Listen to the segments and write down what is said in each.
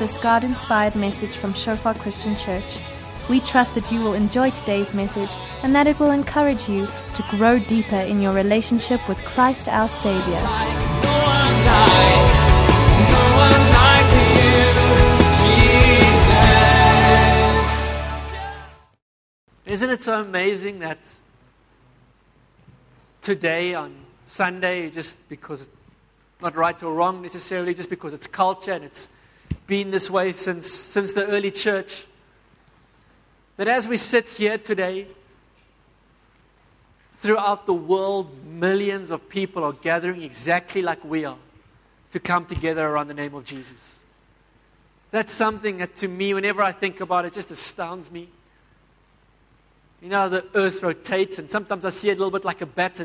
this God-inspired message from Shofar Christian Church. We trust that you will enjoy today's message and that it will encourage you to grow deeper in your relationship with Christ our Savior. Isn't it so amazing that today on Sunday, just because, not right or wrong necessarily, just because it's culture and it's been this way since the early church, that as we sit here today, throughout the world, millions of people are gathering exactly like we are to come together around the name of Jesus. That's something that to me, whenever I think about it, just astounds me. You know, the earth rotates, and sometimes I see it a little bit like a baton.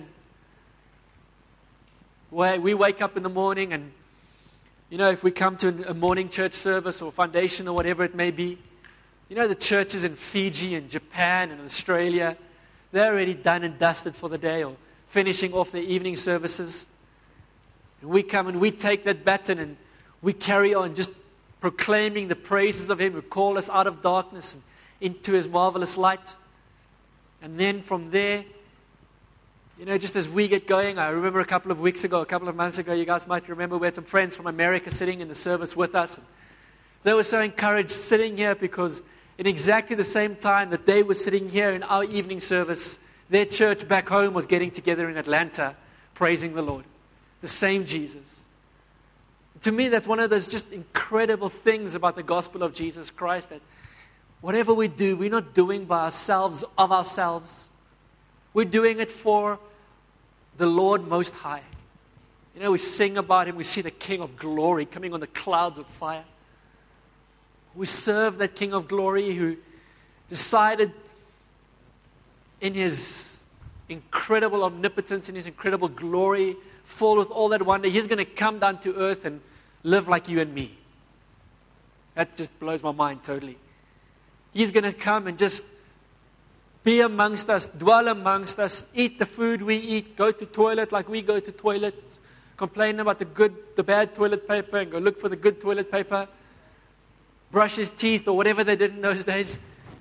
Where we wake up in the morning, and, you know, if we come to a morning church service or foundation or whatever it may be, you know, the churches in Fiji and Japan and Australia, they're already done and dusted for the day or finishing off their evening services. And we come and we take that baton and we carry on just proclaiming the praises of Him who called us out of darkness and into His marvelous light. And then from there, you know, just as we get going, I remember a couple of months ago, you guys might remember, we had some friends from America sitting in the service with us. And they were so encouraged sitting here because in exactly the same time that they were sitting here in our evening service, their church back home was getting together in Atlanta, praising the Lord. The same Jesus. To me, that's one of those just incredible things about the gospel of Jesus Christ, that whatever we do, we're not doing by ourselves, of ourselves. We're doing it for the Lord Most High. You know, we sing about Him. We see the King of Glory coming on the clouds of fire. We serve that King of Glory who decided in His incredible omnipotence, in His incredible glory, full with all that wonder, He's going to come down to earth and live like you and me. That just blows my mind totally. He's going to come and just be amongst us, dwell amongst us, eat the food we eat, go to toilet like we go to toilet, complain about the bad toilet paper and go look for the good toilet paper, brush His teeth or whatever they did in those days,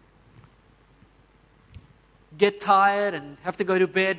get tired and have to go to bed,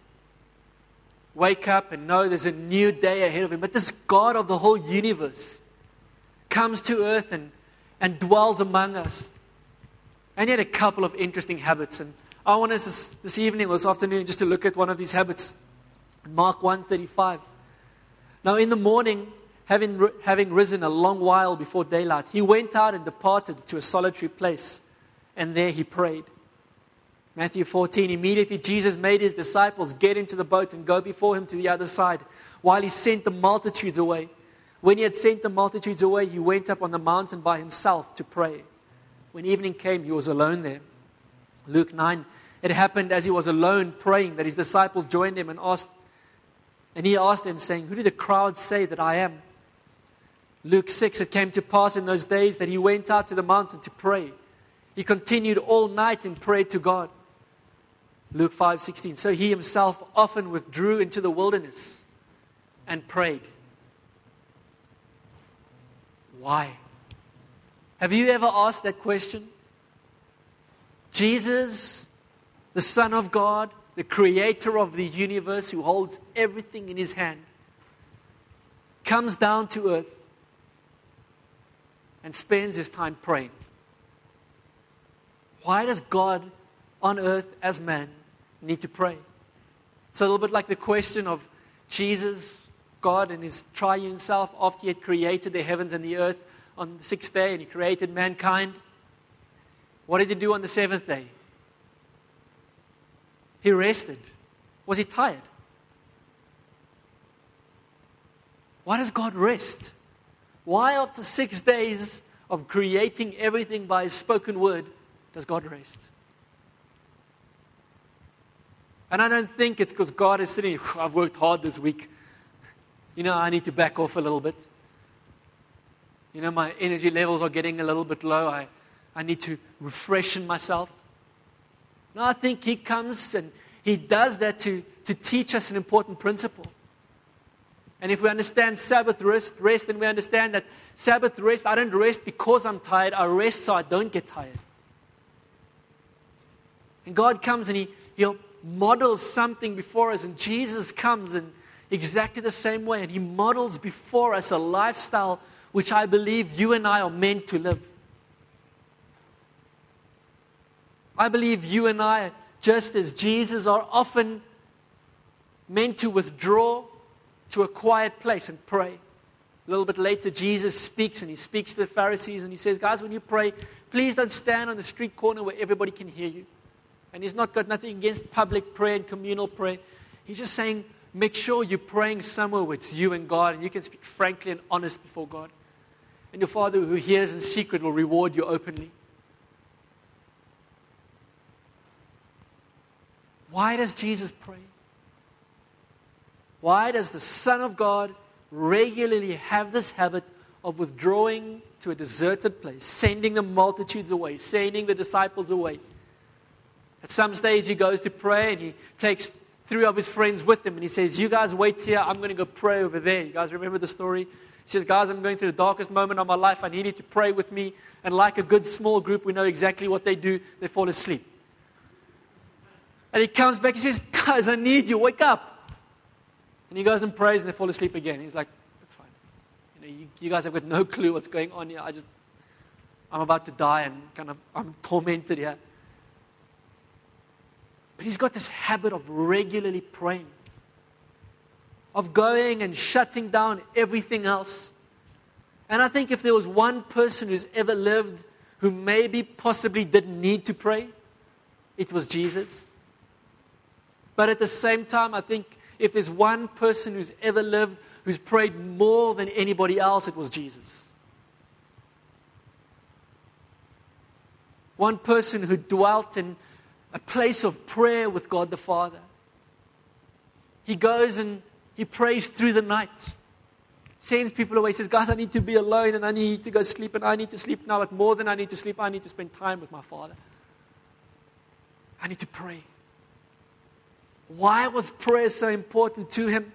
wake up and know there's a new day ahead of Him. But this God of the whole universe comes to earth and dwells among us. And He had a couple of interesting habits. And I want us this evening or this afternoon just to look at one of these habits. Mark 1:35. Now in the morning, having risen a long while before daylight, He went out and departed to a solitary place. And there He prayed. Matthew 14, immediately Jesus made His disciples get into the boat and go before Him to the other side, while He sent the multitudes away. When He had sent the multitudes away, He went up on the mountain by Himself to pray. When evening came, He was alone there. Luke 9, it happened as He was alone praying that His disciples joined Him and He asked them, saying, "Who do the crowd say that I am?" Luke 6, it came to pass in those days that He went out to the mountain to pray. He continued all night and prayed to God. Luke 5:16, so He Himself often withdrew into the wilderness and prayed. Why? Have you ever asked that question? Jesus, the Son of God, the Creator of the universe who holds everything in His hand, comes down to earth and spends His time praying. Why does God on earth as man need to pray? It's a little bit like the question of Jesus, God in His triune self, after He had created the heavens and the earth on the sixth day and He created mankind. What did He do on the seventh day? He rested. Was He tired? Why does God rest? Why after 6 days of creating everything by His spoken word does God rest? And I don't think it's because God is sitting, I've worked hard this week. You know, I need to back off a little bit. You know, my energy levels are getting a little bit low. I need to refreshen myself. No, I think He comes and He does that to teach us an important principle. And if we understand Sabbath rest, then we understand that Sabbath rest, I don't rest because I'm tired. I rest so I don't get tired. And God comes and He'll model something before us. And Jesus comes in exactly the same way. And He models before us a lifestyle which I believe you and I are meant to live. I believe you and I, just as Jesus, are often meant to withdraw to a quiet place and pray. A little bit later, Jesus speaks, and He speaks to the Pharisees, and He says, guys, when you pray, please don't stand on the street corner where everybody can hear you. And He's not got nothing against public prayer and communal prayer. He's just saying, make sure you're praying somewhere where it's you and God, and you can speak frankly and honest before God. And your Father who hears in secret will reward you openly. Why does Jesus pray? Why does the Son of God regularly have this habit of withdrawing to a deserted place, sending the multitudes away, sending the disciples away? At some stage, He goes to pray, and He takes 3 of His friends with Him, and He says, you guys wait here, I'm going to go pray over there. You guys remember the story? He says, guys, I'm going through the darkest moment of my life. I need you to pray with me. And like a good small group, we know exactly what they do. They fall asleep. And He comes back, He says, guys, I need you, wake up. And He goes and prays, and they fall asleep again. He's like, that's fine. You guys have got no clue what's going on here. I'm about to die, and I'm tormented here. But He's got this habit of regularly praying, of going and shutting down everything else. And I think if there was one person who's ever lived who maybe possibly didn't need to pray, it was Jesus. But at the same time, I think if there's one person who's ever lived who's prayed more than anybody else, it was Jesus. One person who dwelt in a place of prayer with God the Father. He goes and He prays through the night. Sends people away. Says, guys, I need to be alone, and I need to go sleep, and I need to sleep now. But more than I need to sleep, I need to spend time with my Father. I need to pray. Why was prayer so important to Him?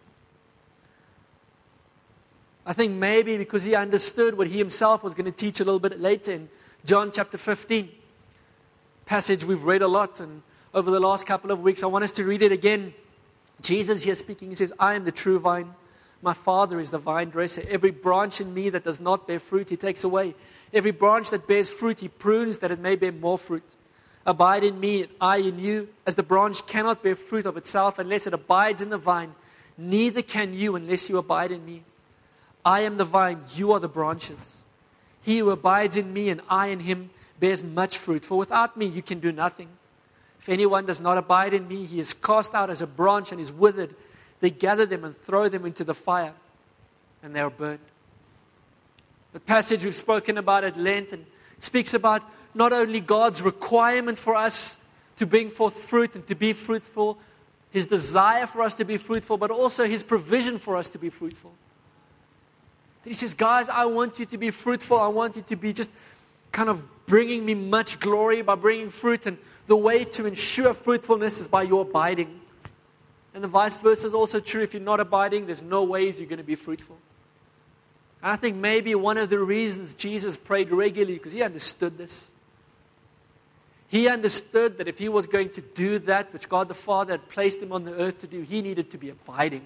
I think maybe because He understood what He Himself was going to teach a little bit later in John chapter 15. Passage we've read a lot, and over the last couple of weeks I want us to read it again. Jesus here speaking, He says, I am the true vine. My Father is the vine dresser. Every branch in me that does not bear fruit, He takes away. Every branch that bears fruit, He prunes that it may bear more fruit. Abide in me, and I in you. As the branch cannot bear fruit of itself unless it abides in the vine, neither can you unless you abide in me. I am the vine, you are the branches. He who abides in me and I in him bears much fruit, for without me you can do nothing. If anyone does not abide in me, he is cast out as a branch and is withered. They gather them and throw them into the fire, and they are burned. The passage we've spoken about at length and speaks about not only God's requirement for us to bring forth fruit and to be fruitful, His desire for us to be fruitful, but also His provision for us to be fruitful. He says, guys, I want you to be fruitful. I want you to be just kind of bringing me much glory by bringing fruit. And the way to ensure fruitfulness is by your abiding. And the vice versa is also true. If you're not abiding, there's no ways you're going to be fruitful. And I think maybe one of the reasons Jesus prayed regularly, because He understood this. He understood that if He was going to do that which God the Father had placed Him on the earth to do, He needed to be abiding.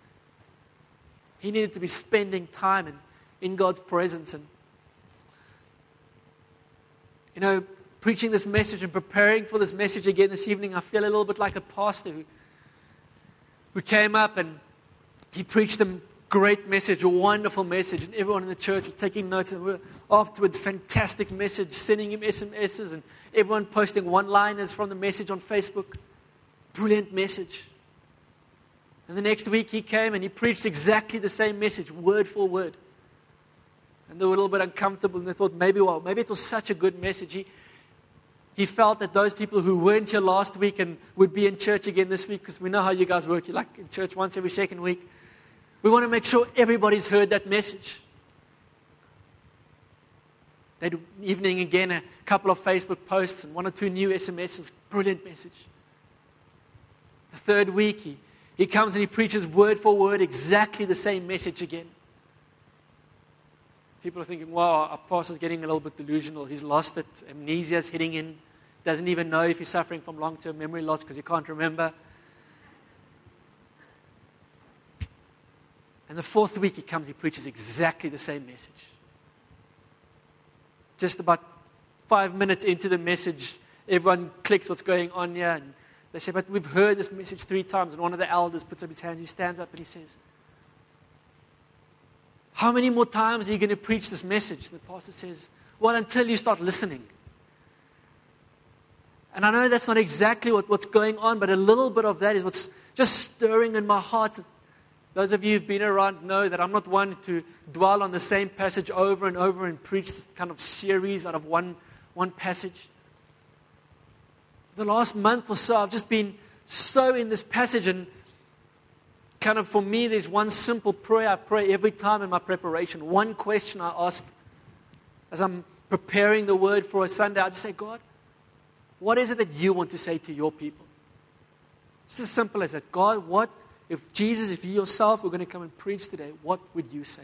He needed to be spending time in God's presence. And, preaching this message and preparing for this message again this evening, I feel a little bit like a pastor who came up and he preached a great message, a wonderful message, and everyone in the church was taking notes. And afterwards, fantastic message, sending him SMSs, and everyone posting one-liners from the message on Facebook. Brilliant message. And the next week he came and he preached exactly the same message, word for word. And they were a little bit uncomfortable, and they thought, maybe it was such a good message. He felt that those people who weren't here last week and would be in church again this week, because we know how you guys work, you're like in church once every second week. We want to make sure everybody's heard that message. That evening again, a couple of Facebook posts and 1 or 2 new SMSs. Brilliant message. The third week, He comes and he preaches word for word exactly the same message again. People are thinking, wow, our pastor's getting a little bit delusional. He's lost it. Amnesia's hitting in. Doesn't even know if he's suffering from long-term memory loss because he can't remember. And the fourth week he comes, he preaches exactly the same message. Just about 5 minutes into the message, everyone clicks what's going on here. And they say, but we've heard this message 3 times. And one of the elders puts up his hands. He stands up and he says, how many more times are you going to preach this message? And the pastor says, well, until you start listening. And I know that's not exactly what's going on, but a little bit of that is what's just stirring in my heart. Those of you who've been around know that I'm not one to dwell on the same passage over and over and preach this kind of series out of one passage. The last month or so, I've just been so in this passage, and kind of for me, there's one simple prayer I pray every time in my preparation. One question I ask as I'm preparing the word for a Sunday. I just say, God, what is it that you want to say to your people? It's as simple as that. God, what if Jesus, if you yourself were going to come and preach today, what would you say?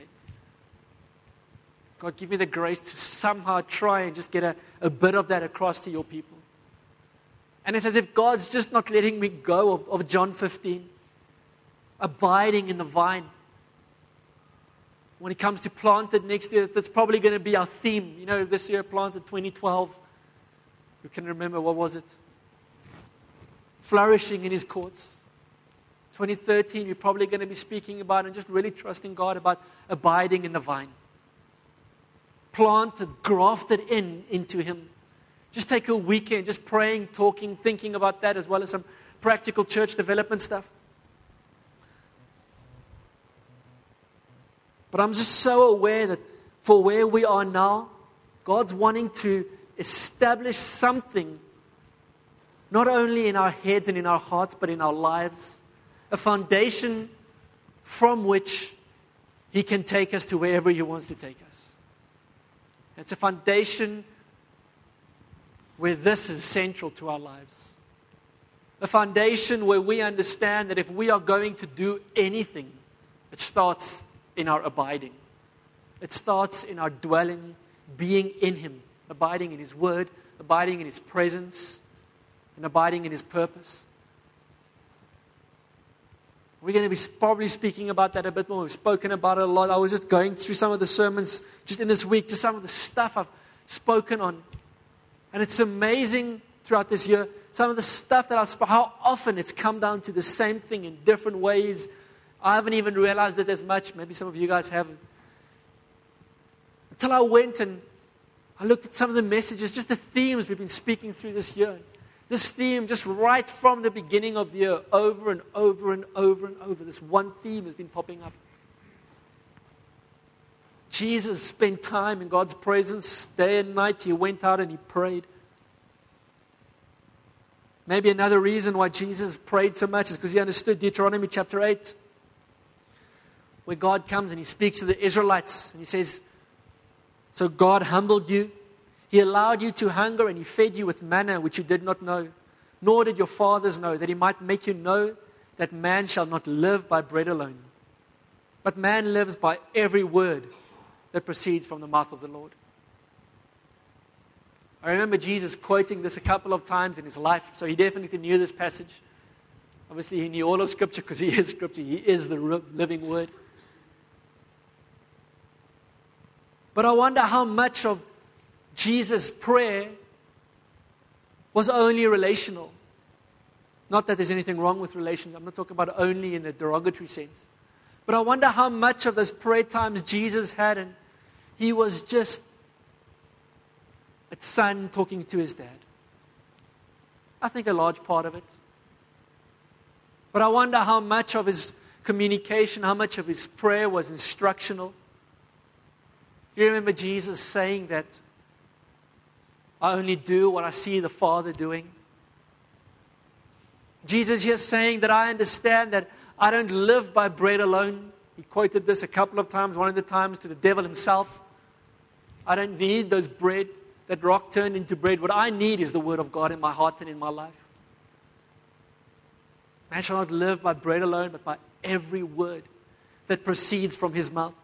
God, give me the grace to somehow try and just get a bit of that across to your people. And it's as if God's just not letting me go of John 15. Abiding in the vine. When it comes to planted next year, that's probably going to be our theme. You know, this year planted 2012. You can remember, what was it? Flourishing in His courts. 2013, we're probably going to be speaking about and just really trusting God about abiding in the vine. Planted, grafted into Him. Just take a weekend, just praying, talking, thinking about that, as well as some practical church development stuff. But I'm just so aware that for where we are now, God's wanting to establish something, not only in our heads and in our hearts, but in our lives. A foundation from which He can take us to wherever He wants to take us. It's a foundation where this is central to our lives. A foundation where we understand that if we are going to do anything, it starts in our abiding. It starts in our dwelling, being in Him, abiding in His Word, abiding in His presence, and abiding in His purpose. We're going to be probably speaking about that a bit more. We've spoken about it a lot. I was just going through some of the sermons just in this week, just some of the stuff I've spoken on. And it's amazing throughout this year, some of the stuff that I've spoken, how often it's come down to the same thing in different ways. I haven't even realized it as much. Maybe some of you guys haven't. Until I went and I looked at some of the messages, just the themes we've been speaking through this year. This theme, just right from the beginning of the year, over and over and over and over, this one theme has been popping up. Jesus spent time in God's presence day and night. He went out and He prayed. Maybe another reason why Jesus prayed so much is because He understood Deuteronomy chapter 8, where God comes and He speaks to the Israelites and He says, so God humbled you. He allowed you to hunger and He fed you with manna which you did not know, nor did your fathers know, that He might make you know that man shall not live by bread alone, but man lives by every word that proceeds from the mouth of the Lord. I remember Jesus quoting this a couple of times in His life, so He definitely knew this passage. Obviously, He knew all of Scripture because He is Scripture. He is the living Word. But I wonder how much of Jesus' prayer was only relational. Not that there's anything wrong with relations. I'm not talking about only in the derogatory sense. But I wonder how much of those prayer times Jesus had, and He was just a son talking to his dad. I think a large part of it. But I wonder how much of His communication, how much of His prayer was instructional. Do you remember Jesus saying that I only do what I see the Father doing? Jesus here saying that I understand that I don't live by bread alone. He quoted this a couple of times, one of the times to the devil himself. I don't need those bread, that rock turned into bread. What I need is the Word of God in my heart and in my life. Man shall not live by bread alone, but by every word that proceeds from his mouth.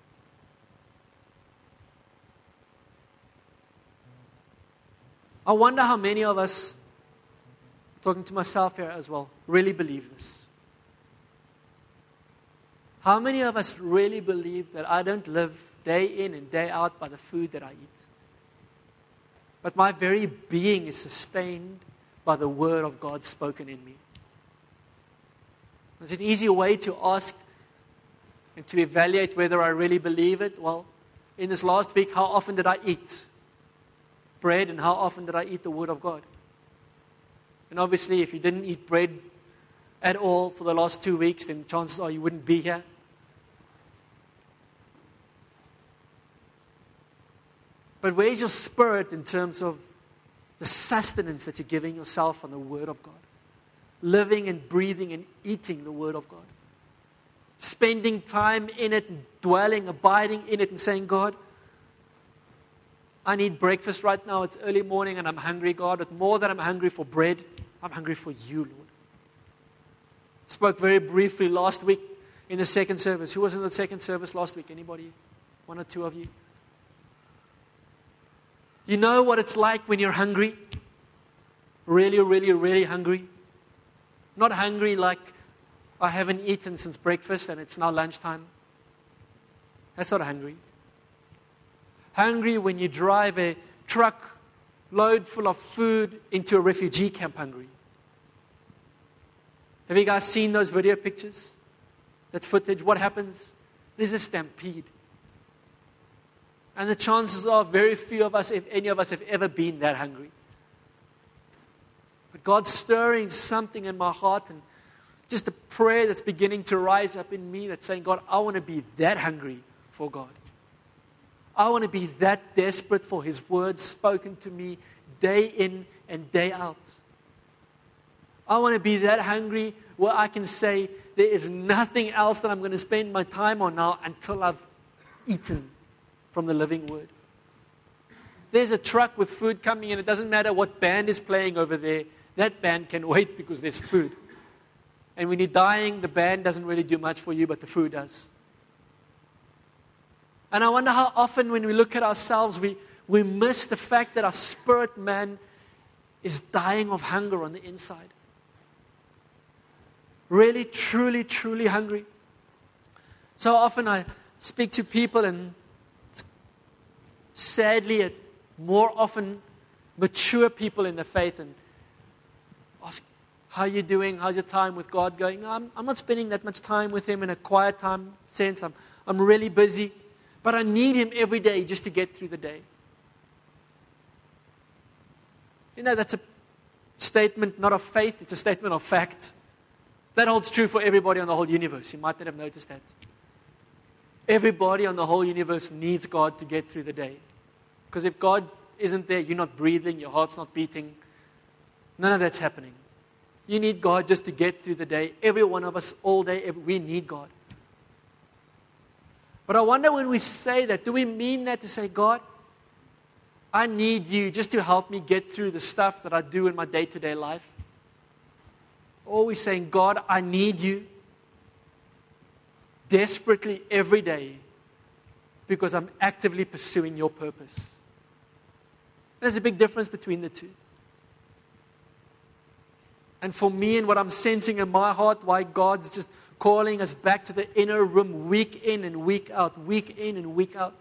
I wonder how many of us, talking to myself here as well, really believe this. How many of us really believe that I don't live day in and day out by the food that I eat? But my very being is sustained by the word of God spoken in me. There's an easy way to ask and to evaluate whether I really believe it. Well, in this last week, how often did I eat bread and how often did I eat the Word of God? And obviously, if you didn't eat bread at all for the last 2 weeks, then chances are you wouldn't be here. But where's your spirit in terms of the sustenance that you're giving yourself on the Word of God? Living and breathing and eating the Word of God. Spending time in it, and dwelling, abiding in it, and saying, God, I need breakfast right now. It's early morning and I'm hungry, God. But more than I'm hungry for bread, I'm hungry for you, Lord. I spoke very briefly last week in the second service. Who was in the second service last week? Anybody? One or two of you? You know what it's like when you're hungry? Really, really, really hungry. Not hungry like I haven't eaten since breakfast and it's now lunchtime. That's not hungry. Hungry when you drive a truck load full of food into a refugee camp hungry. Have you guys seen those video pictures? That footage? What happens? There's a stampede. And the chances are very few of us, if any of us, have ever been that hungry. But God's stirring something in my heart and just a prayer that's beginning to rise up in me that's saying, God, I want to be that hungry for God. I want to be that desperate for His word spoken to me day in and day out. I want to be that hungry where I can say, there is nothing else that I'm going to spend my time on now until I've eaten from the living word. There's a truck with food coming in. It doesn't matter what band is playing over there. That band can wait because there's food. And when you're dying, the band doesn't really do much for you, but the food does. And I wonder how often when we look at ourselves, we miss the fact that our spirit man is dying of hunger on the inside. Really, truly, truly hungry. So often I speak to people and sadly, more often mature people in the faith and ask, how are you doing? How's your time with God going? No, I'm not spending that much time with Him in a quiet time sense. I'm really busy. But I need Him every day just to get through the day. You know, that's a statement not of faith, it's a statement of fact. That holds true for everybody on the whole universe. You might not have noticed that. Everybody on the whole universe needs God to get through the day. Because if God isn't there, you're not breathing, your heart's not beating. None of that's happening. You need God just to get through the day. Every one of us, all day, we need God. But I wonder when we say that, do we mean that to say, God, I need you just to help me get through the stuff that I do in my day-to-day life? Or are we saying, God, I need you desperately every day because I'm actively pursuing your purpose? There's a big difference between the two. And for me and what I'm sensing in my heart, why God's just calling us back to the inner room week in and week out, week in and week out.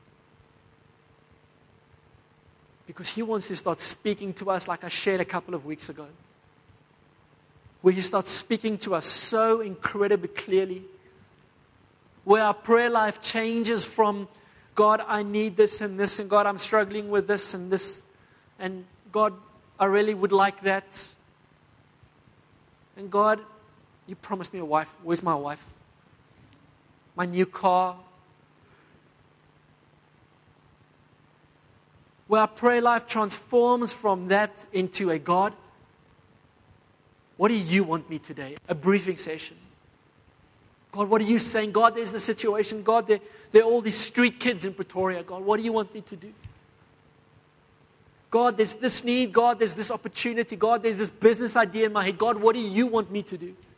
Because He wants to start speaking to us like I shared a couple of weeks ago. Where He starts speaking to us so incredibly clearly. Where our prayer life changes from, God, I need this, and God, I'm struggling with this, and God, I really would like that. And God, you promised me a wife. Where's my wife? My new car. Where our prayer life transforms from that into a God, what do you want me today? A briefing session. God, what are you saying? God, there's the situation. God, there are all these street kids in Pretoria. God, what do you want me to do? God, there's this need. God, there's this opportunity. God, there's this business idea in my head. God, what do you want me to do?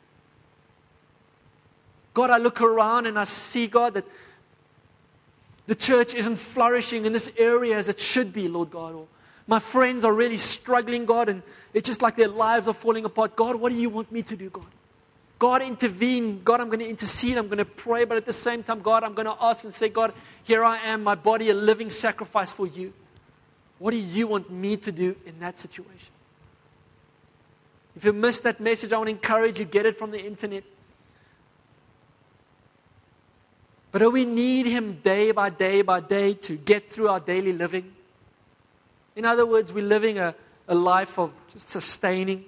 God, I look around and I see, God, that the church isn't flourishing in this area as it should be, Lord God. Or my friends are really struggling, God, and it's just like their lives are falling apart. God, what do you want me to do, God? God, intervene. God, I'm going to intercede. I'm going to pray. But at the same time, God, I'm going to ask and say, God, here I am, my body, a living sacrifice for you. What do you want me to do in that situation? If you missed that message, I want to encourage you, get it from the internet. But do we need Him day by day by day to get through our daily living? In other words, we're living a life of just sustaining.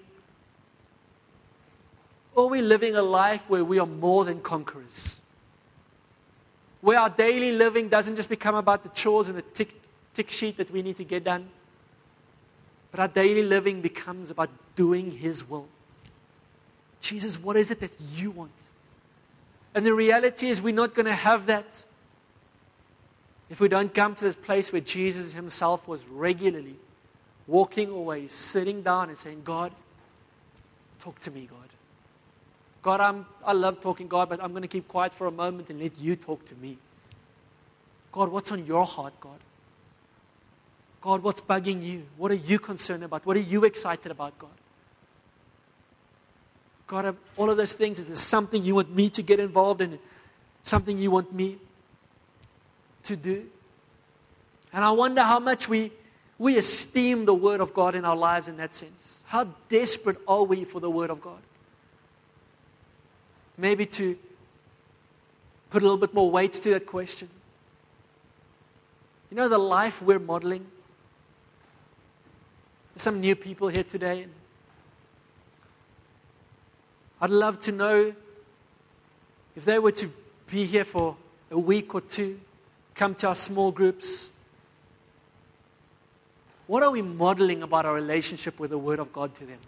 Or we're living a life where we are more than conquerors. Where our daily living doesn't just become about the chores and the tick sheet that we need to get done. But our daily living becomes about doing His will. Jesus, what is it that you want? And the reality is we're not going to have that if we don't come to this place where Jesus Himself was regularly walking away, sitting down and saying, God, talk to me, God. God, I love talking, God, but I'm going to keep quiet for a moment and let you talk to me. God, what's on your heart, God? God, what's bugging you? What are you concerned about? What are you excited about, God? God, all of those things, is there something you want me to get involved in? Something you want me to do? And I wonder how much we esteem the Word of God in our lives in that sense. How desperate are we for the Word of God? Maybe to put a little bit more weight to that question. You know, the life we're modeling. There's some new people here today. I'd love to know if they were to be here for a week or two, come to our small groups. What are we modeling about our relationship with the Word of God to them?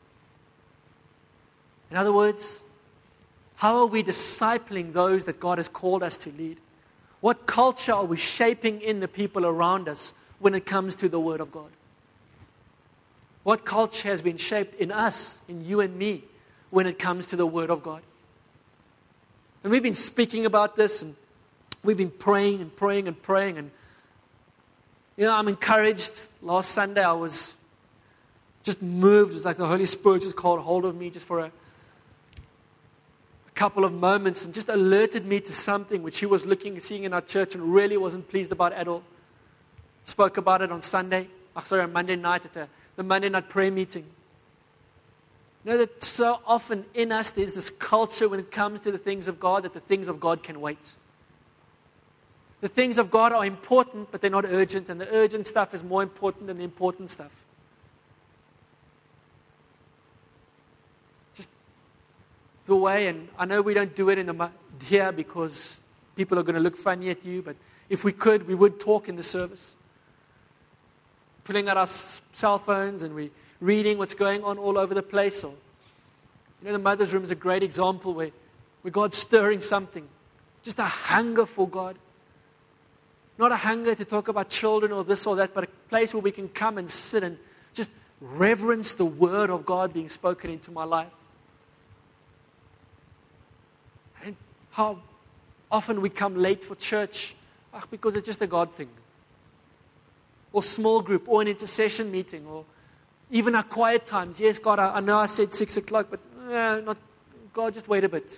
In other words, how are we discipling those that God has called us to lead? What culture are we shaping in the people around us when it comes to the Word of God? What culture has been shaped in us, in you and me, when it comes to the Word of God? And we've been speaking about this, and we've been praying and praying and praying. And, you know, I'm encouraged. Last Sunday I was just moved. It was like the Holy Spirit just caught hold of me just for a couple of moments and just alerted me to something which He was seeing in our church and really wasn't pleased about at all. Spoke about it on on Monday night at the Monday night prayer meeting. You know that so often in us there's this culture when it comes to the things of God that the things of God can wait. The things of God are important, but they're not urgent, and the urgent stuff is more important than the important stuff. Just the way, and I know we don't do it here because people are going to look funny at you, but if we could, we would talk in the service. Pulling out our cell phones and we reading what's going on all over the place. Or, you know, the mother's room is a great example where God's stirring something. Just a hunger for God. Not a hunger to talk about children or this or that, but a place where we can come and sit and just reverence the Word of God being spoken into my life. And how often we come late for church because it's just a God thing. Or small group, or an intercession meeting, or even our quiet times. Yes, God, I know I said 6 o'clock, but not God, just wait a bit.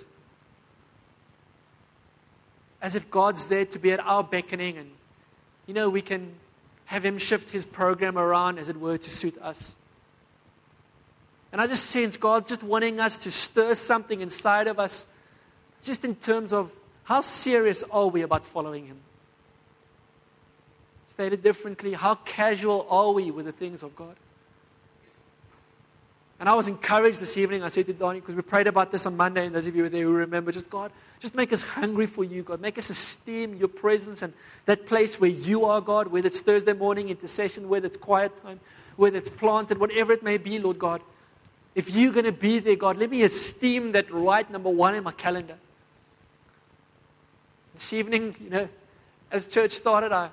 As if God's there to be at our beckoning, and, you know, we can have Him shift His program around, as it were, to suit us. And I just sense God just wanting us to stir something inside of us, just in terms of how serious are we about following Him? Stated differently, how casual are we with the things of God? And I was encouraged this evening. I said to Donnie, because we prayed about this on Monday, and those of you there who remember, just God, just make us hungry for you, God. Make us esteem your presence and that place where you are, God, whether it's Thursday morning intercession, whether it's quiet time, whether it's planted, whatever it may be, Lord God. If you're going to be there, God, let me esteem that right number one in my calendar. This evening, you know, as church started, I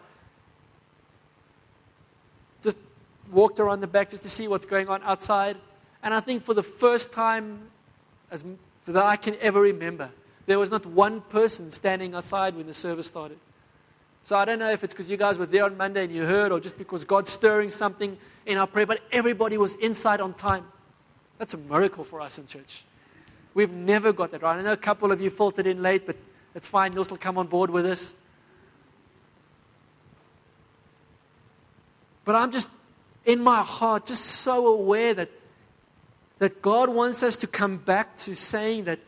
just walked around the back just to see what's going on outside. And I think for the first time that I can ever remember, There was not one person standing outside when the service started. So I don't know if it's because you guys were there on Monday and you heard, or just because God's stirring something in our prayer, but everybody was inside on time. That's a miracle for us in church. We've never got that right. I know a couple of you filtered in late, but it's fine. You'll still come on board with us. But I'm just, in my heart, just so aware that God wants us to come back to saying that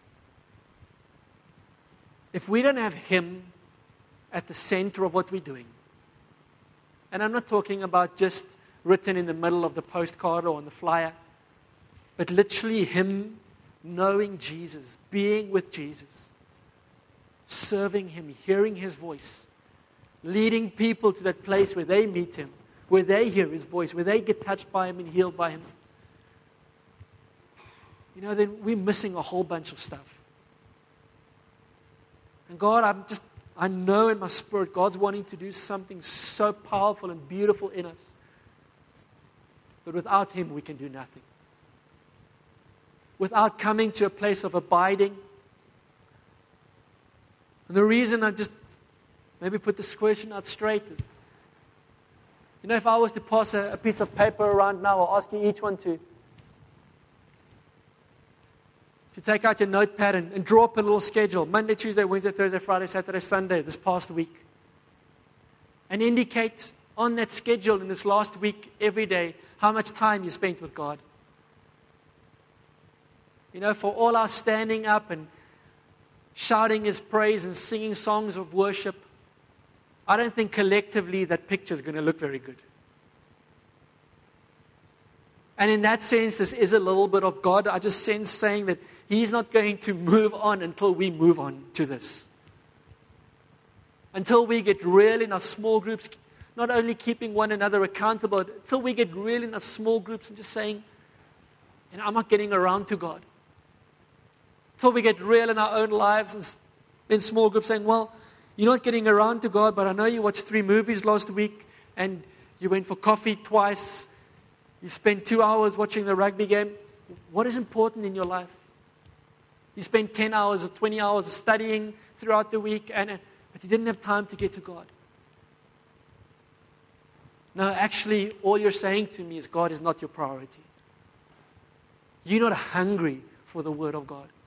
if we don't have Him at the center of what we're doing, and I'm not talking about just written in the middle of the postcard or on the flyer, but literally Him knowing Jesus, being with Jesus, serving Him, hearing His voice, leading people to that place where they meet Him, where they hear His voice, where they get touched by Him and healed by Him. Then we're missing a whole bunch of stuff. And God, I know in my spirit, God's wanting to do something so powerful and beautiful in us. But without Him, we can do nothing. Without coming to a place of abiding. And the reason I just maybe put this question out straight is, if I was to pass a piece of paper around now, I'll ask you each one to take out your notepad and draw up a little schedule. Monday, Tuesday, Wednesday, Thursday, Friday, Saturday, Sunday, this past week. And indicate on that schedule in this last week, every day, how much time you spent with God. For all our standing up and shouting His praise and singing songs of worship, I don't think collectively that picture is going to look very good. And in that sense, this is a little bit of God. I just sense saying that He's not going to move on until we move on to this. Until we get real in our small groups, not only keeping one another accountable, but until we get real in our small groups and just saying, I'm not getting around to God. Until we get real in our own lives and in small groups saying, well, you're not getting around to God, but I know you watched 3 movies last week and you went for coffee twice. You spent 2 hours watching the rugby game. What is important in your life? You spent 10 hours or 20 hours studying throughout the week, but you didn't have time to get to God. No, actually, all you're saying to me is God is not your priority. You're not hungry for the Word of God.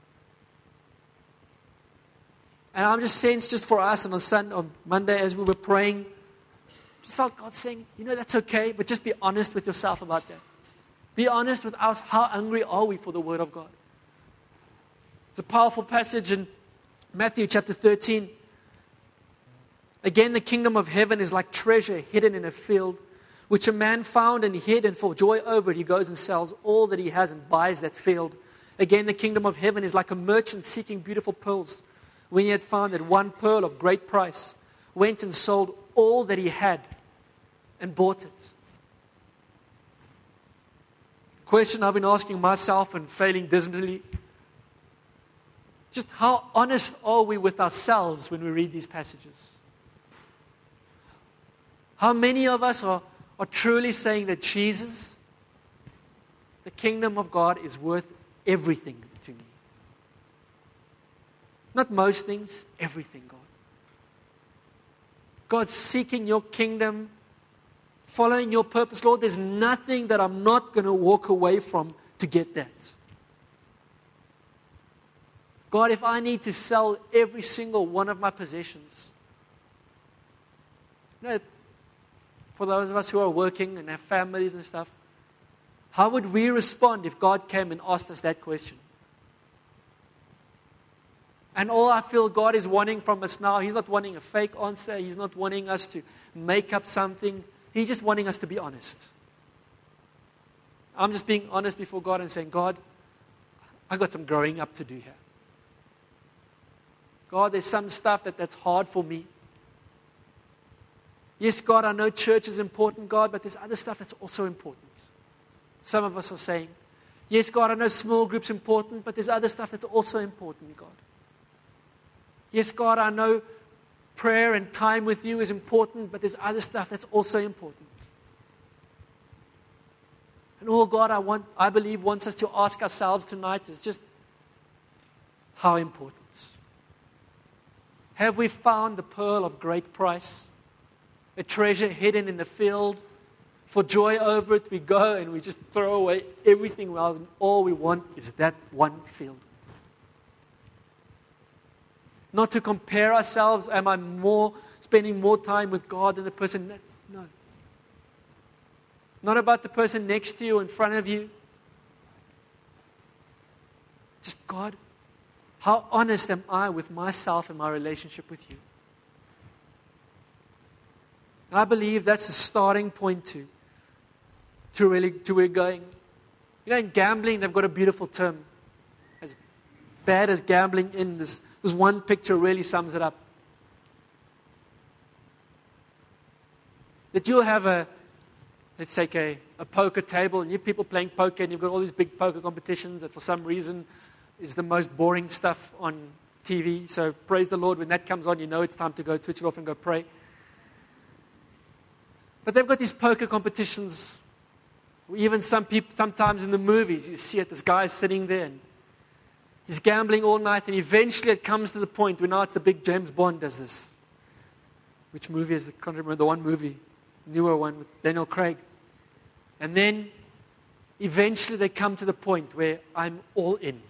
And I'm just saying, just for us, and on Monday as we were praying, just felt God saying, that's okay, but just be honest with yourself about that. Be honest with us. How hungry are we for the Word of God? It's a powerful passage in Matthew chapter 13. Again, the kingdom of heaven is like treasure hidden in a field, which a man found and hid, and for joy over it, he goes and sells all that he has and buys that field. Again, the kingdom of heaven is like a merchant seeking beautiful pearls. When he had found that one pearl of great price, went and sold all that he had and bought it. The question I've been asking myself and failing dismally, just how honest are we with ourselves when we read these passages? How many of us are truly saying that Jesus, the kingdom of God, is worth everything to me? Not most things, everything, God. God, seeking your kingdom, following your purpose. Lord, there's nothing that I'm not going to walk away from to get that. God, if I need to sell every single one of my possessions. For those of us who are working and have families and stuff, how would we respond if God came and asked us that question? And all I feel God is wanting from us now, He's not wanting a fake answer. He's not wanting us to make up something. He's just wanting us to be honest. I'm just being honest before God and saying, God, I got some growing up to do here. God, there's some stuff that's hard for me. Yes, God, I know church is important, God, but there's other stuff that's also important. Some of us are saying, yes, God, I know small groups important, but there's other stuff that's also important, God. Yes, God, I know prayer and time with you is important, but there's other stuff that's also important. And all God, I believe, wants us to ask ourselves tonight is just how important. Have we found the pearl of great price? A treasure hidden in the field. For joy over it, we go and we just throw away everything else, and all we want is that one field. Not to compare ourselves. Am I spending more time with God than the person? No. Not about the person next to you, in front of you. Just, God, how honest am I with myself and my relationship with you? And I believe that's the starting point to where we're going. You know, in gambling, they've got a beautiful term. As bad as gambling in this one picture really sums it up. That you'll have let's take a poker table, and you have people playing poker, and you've got all these big poker competitions that for some reason is the most boring stuff on TV. So praise the Lord, when that comes on, you know it's time to go switch it off and go pray. But they've got these poker competitions. Even sometimes in the movies, you see it, this guy's sitting there, and he's gambling all night, and eventually it comes to the point where now it's the big James Bond does this. Which movie is it? I can't remember the one movie, newer one with Daniel Craig. And then eventually they come to the point where I'm all in.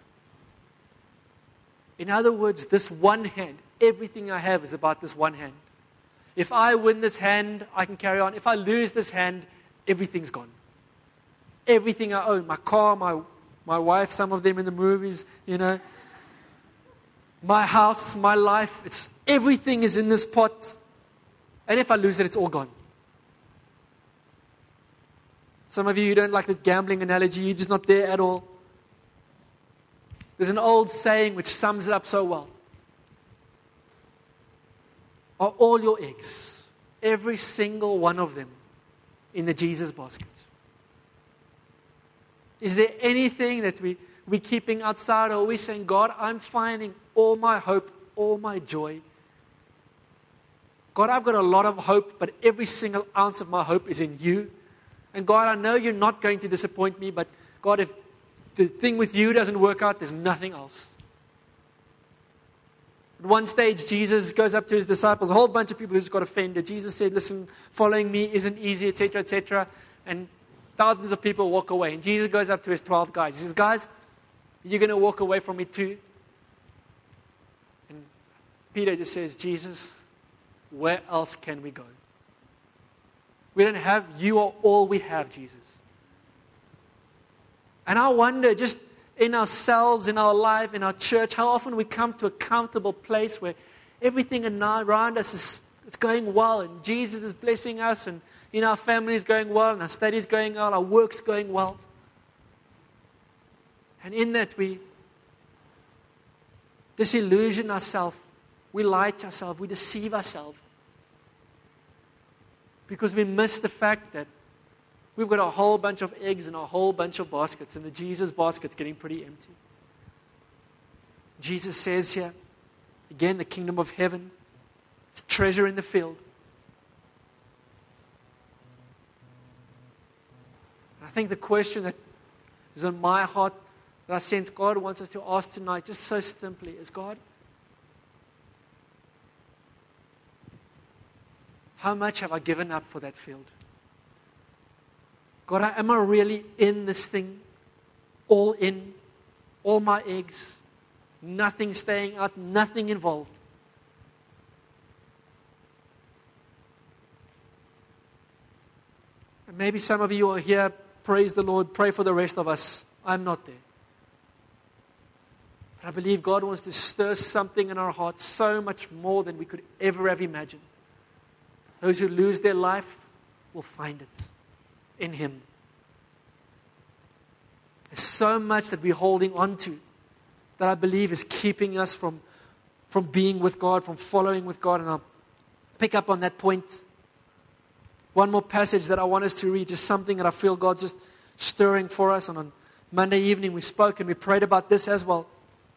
In other words, this one hand, everything I have is about this one hand. If I win this hand, I can carry on. If I lose this hand, everything's gone. Everything I own, my car, my wife, some of them in the movies, you know, my house, my life, everything is in this pot. And if I lose it, it's all gone. Some of you don't like the gambling analogy, you're just not there at all. There's an old saying which sums it up so well. Are all your eggs, every single one of them, in the Jesus basket? Is there anything that we're keeping outside, or are we saying, God, I'm finding all my hope, all my joy? God, I've got a lot of hope, but every single ounce of my hope is in you. And God, I know you're not going to disappoint me, but God, if the thing with you doesn't work out, there's nothing else. At one stage, Jesus goes up to his disciples, a whole bunch of people who just got offended. Jesus said, listen, following me isn't easy, etc., etc. And thousands of people walk away. And Jesus goes up to his 12 guys. He says, guys, you're going to walk away from me too? And Peter just says, Jesus, where else can we go? We don't have, you are all we have, Jesus. And I wonder, just in ourselves, in our life, in our church, how often we come to a comfortable place where everything around us is going well, and Jesus is blessing us, and our family is going well, and our study is going well, our work's going well. And in that we disillusion ourselves, we lie to ourselves, we deceive ourselves. Because we miss the fact that we've got a whole bunch of eggs and a whole bunch of baskets, and the Jesus basket's getting pretty empty. Jesus says here, again, the kingdom of heaven, it's treasure in the field. I think the question that is on my heart, that I sense God wants us to ask tonight, just so simply, is God, how much have I given up for that field? God, am I really in this thing? All in, all my eggs, nothing staying out, nothing involved. And maybe some of you are here, praise the Lord, pray for the rest of us. I'm not there. But I believe God wants to stir something in our hearts so much more than we could ever have imagined. Those who lose their life will find it in Him. There's so much that we're holding on to that I believe is keeping us from being with God, from following with God. And I'll pick up on that point. One more passage that I want us to read, just something that I feel God's just stirring for us. And on Monday evening we spoke and we prayed about this as well.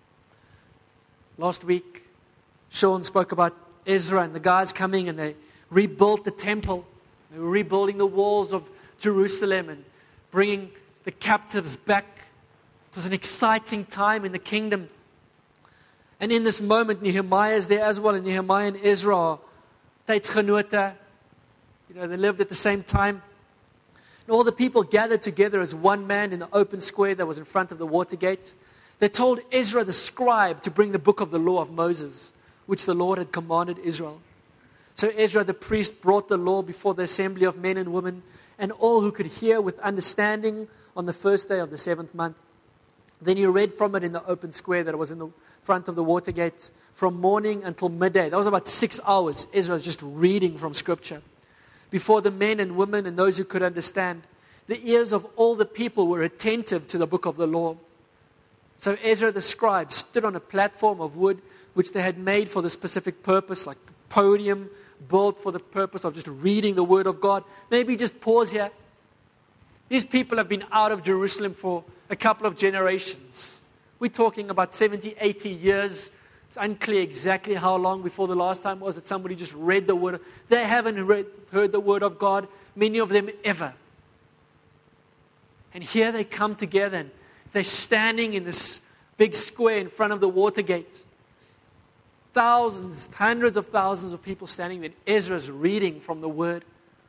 Last week, Sean spoke about Ezra and the guys coming and they rebuilt the temple. They were rebuilding the walls of Jerusalem and bringing the captives back. It was an exciting time in the kingdom. And in this moment, Nehemiah is there as well. And Nehemiah and Ezra are tydsgenote. They lived at the same time. And all the people gathered together as one man in the open square that was in front of the water gate. They told Ezra the scribe to bring the book of the law of Moses, which the Lord had commanded Israel. So Ezra the priest brought the law before the assembly of men and women and all who could hear with understanding on the first day of the 7th month. Then he read from it in the open square that was in the front of the water gate from morning until midday. That was about 6 hours. Ezra was just reading from Scripture. Before the men and women and those who could understand, the ears of all the people were attentive to the book of the law. So Ezra the scribe stood on a platform of wood which they had made for the specific purpose, like a podium built for the purpose of just reading the word of God. Maybe just pause here. These people have been out of Jerusalem for a couple of generations. We're talking about 70, 80 years. It's unclear exactly how long before the last time was that somebody just read the word. They haven't heard the word of God, many of them ever. And here they come together and they're standing in this big square in front of the water gate. Thousands, hundreds of thousands of people standing there. Ezra's reading from the word.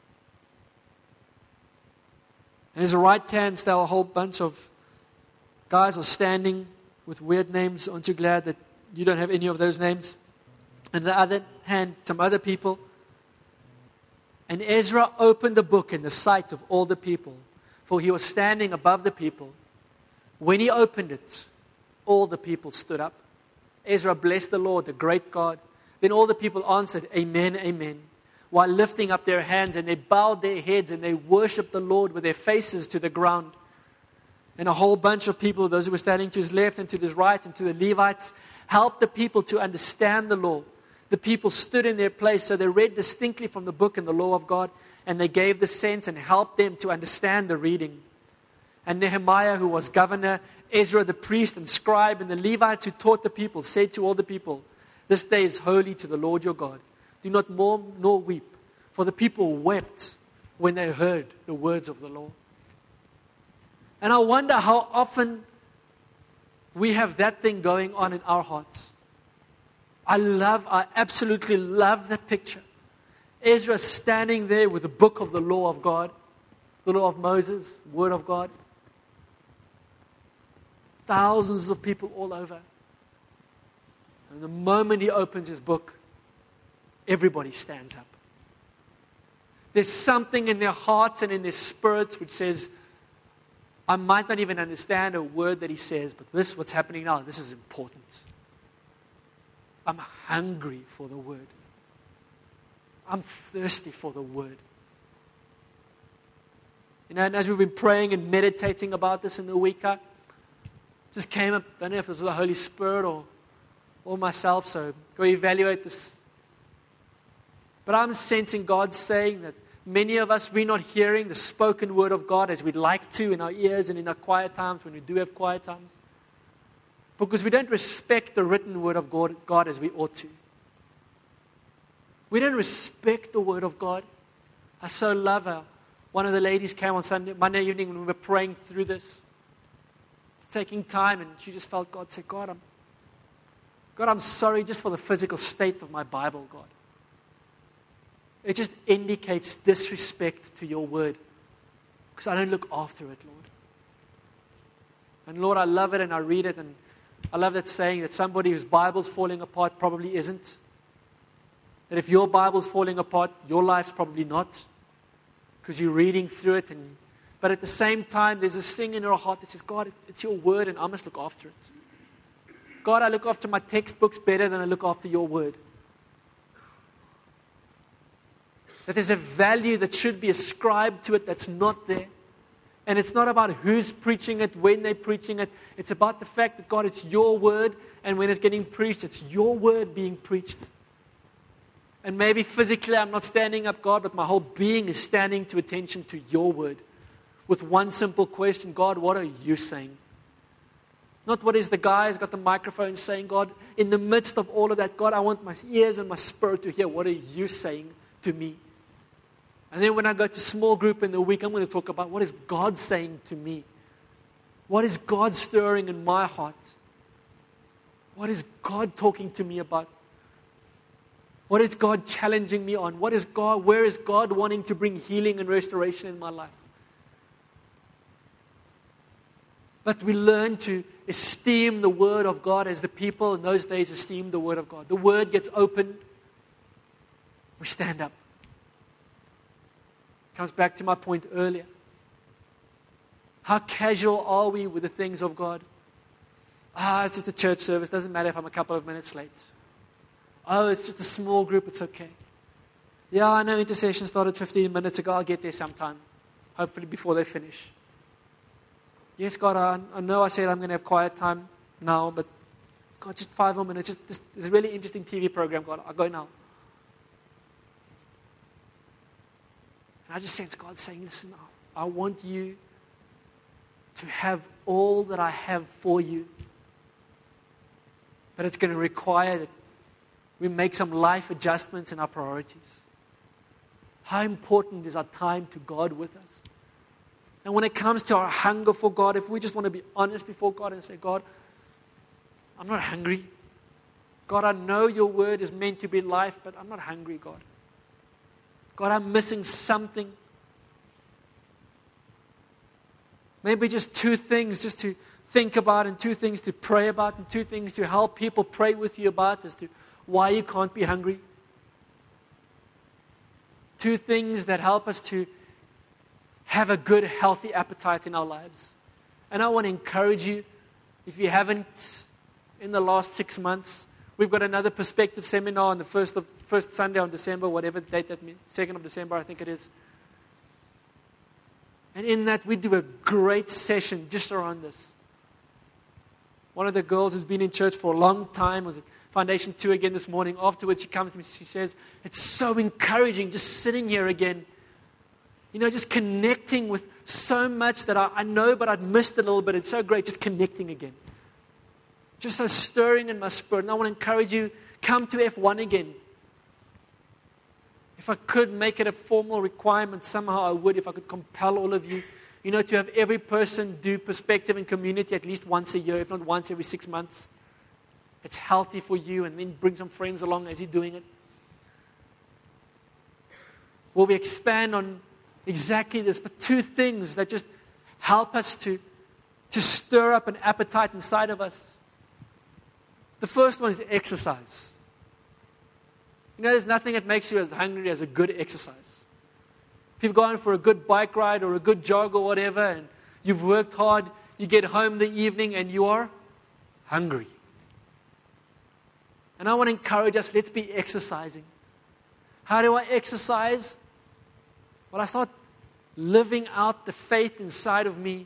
And his right hand, still a whole bunch of guys are standing with weird names. Aren't you glad that you don't have any of those names? And the other hand, some other people. And Ezra opened the book in the sight of all the people, for he was standing above the people. When he opened it, all the people stood up. Ezra blessed the Lord, the great God. Then all the people answered, Amen, Amen, while lifting up their hands, and they bowed their heads and they worshipped the Lord with their faces to the ground. And a whole bunch of people, those who were standing to his left and to his right and to the Levites, helped the people to understand the law. The people stood in their place, so they read distinctly from the book and the law of God, and they gave the sense and helped them to understand the reading. And Nehemiah, who was governor, Ezra the priest and scribe, and the Levites who taught the people, said to all the people, This day is holy to the Lord your God. Do not mourn nor weep. For the people wept when they heard the words of the law. And I wonder how often we have that thing going on in our hearts. I absolutely love that picture. Ezra standing there with the book of the law of God, the law of Moses, the word of God. Thousands of people all over. And the moment he opens his book, everybody stands up. There's something in their hearts and in their spirits which says, I might not even understand a word that he says, but this, what's happening now, this is important. I'm hungry for the word. I'm thirsty for the word. And as we've been praying and meditating about this in the week, I just came up, I don't know if it was the Holy Spirit or myself, so go evaluate this. But I'm sensing God saying that many of us, we're not hearing the spoken word of God as we'd like to in our ears and in our quiet times when we do have quiet times. Because we don't respect the written word of God as we ought to. We don't respect the word of God. I so love her. One of the ladies came on Monday evening when we were praying through this. Taking time, and she just felt God say, God, I'm sorry just for the physical state of my Bible, God. It just indicates disrespect to your word because I don't look after it, Lord. And Lord, I love it and I read it, and I love that saying that somebody whose Bible's falling apart probably isn't. That if your Bible's falling apart, your life's probably not because you're reading through it. But at the same time, there's this thing in your heart that says, God, it's your word and I must look after it. God, I look after my textbooks better than I look after your word. That there's a value that should be ascribed to it that's not there. And it's not about who's preaching it, when they're preaching it. It's about the fact that, God, it's your word, and when it's getting preached, it's your word being preached. And maybe physically I'm not standing up, God, but my whole being is standing to attention to your word. With one simple question, God, what are you saying? Not what is the guy who's got the microphone saying, God, in the midst of all of that, God, I want my ears and my spirit to hear, what are you saying to me? And then when I go to small group in the week, I'm going to talk about what is God saying to me? What is God stirring in my heart? What is God talking to me about? What is God challenging me on? Where is God wanting to bring healing and restoration in my life? But we learn to esteem the Word of God as the people in those days esteemed the Word of God. The Word gets opened, we stand up. Comes back to my point earlier. How casual are we with the things of God? It's just a church service. Doesn't matter if I'm a couple of minutes late. Oh, it's just a small group. It's okay. Yeah, I know intercession started 15 minutes ago. I'll get there sometime. Hopefully before they finish. Yes, God, I know I said I'm going to have quiet time now, but God, just 5 more minutes. Just this really interesting TV program, God. I'll go now. And I just sense God saying, listen, I want you to have all that I have for you. But it's going to require that we make some life adjustments in our priorities. How important is our time to God with us? And when it comes to our hunger for God, if we just want to be honest before God and say, God, I'm not hungry. God, I know your word is meant to be life, but I'm not hungry, God. God, I'm missing something. Maybe just 2 things just to think about and 2 things to pray about and 2 things to help people pray with you about as to why you can't be hungry. 2 things that help us to have a good, healthy appetite in our lives. And I want to encourage you, if you haven't in the last 6 months, we've got another perspective seminar on the first Sunday on December, whatever date that means, 2nd of December, I think it is. And in that, we do a great session just around this. One of the girls who's been in church for a long time was at Foundation 2 again this morning. Afterwards, she comes to me, she says, it's so encouraging just sitting here again. Just connecting with so much that I know, but I'd missed a little bit. It's so great just connecting again. Just so stirring in my spirit. And I want to encourage you, come to F1 again. If I could make it a formal requirement, somehow I would. If I could compel all of you, to have every person do perspective and community at least once a year, if not once every 6 months. It's healthy for you, and then bring some friends along as you're doing it. Will we expand on exactly this? But 2 things that just help us to stir up an appetite inside of us. The first one is exercise. There's nothing that makes you as hungry as a good exercise. If you've gone for a good bike ride or a good jog or whatever, and you've worked hard, you get home in the evening and you are hungry. And I want to encourage us, let's be exercising. How do I exercise? Well, I start living out the faith inside of me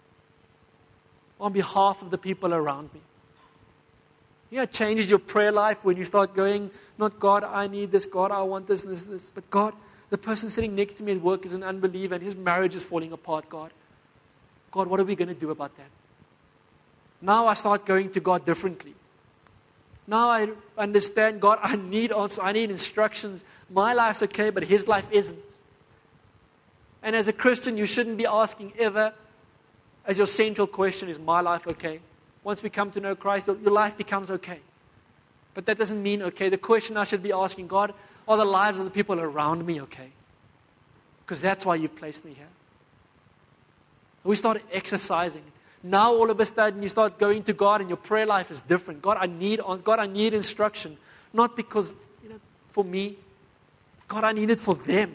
on behalf of the people around me. It changes your prayer life when you start going, not God, I need this, God, I want this and this and this, but God, the person sitting next to me at work is an unbeliever and his marriage is falling apart, God. God, what are we going to do about that? Now I start going to God differently. Now I understand, God, I need answers, I need instructions. My life's okay, but his life isn't. And as a Christian, you shouldn't be asking ever, as your central question, is my life okay? Once we come to know Christ, your life becomes okay. But that doesn't mean okay. The question I should be asking, God, are the lives of the people around me okay? Because that's why you've placed me here. We start exercising. Now all of a sudden you start going to God and your prayer life is different. God, I need instruction. Not because, for me. God, I need it for them.